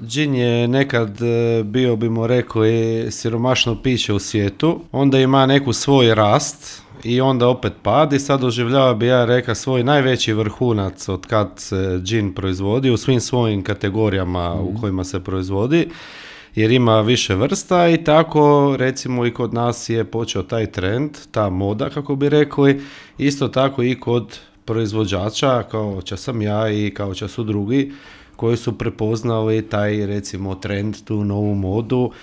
Gin je nekad bio, bimo rekli, siromašno piće u svijetu, onda ima neku svoj rast i onda opet pad i sad doživljava, bi ja rekao, svoj najveći vrhunac od kad se gin proizvodi u svim svojim kategorijama u kojima se proizvodi, jer ima više vrsta i tako recimo i kod nas je počeo taj trend, ta moda kako bi rekli, isto tako i kod proizvođača kao čo sam ja i kao čo su drugi koji su prepoznali taj recimo trend, tu novu modu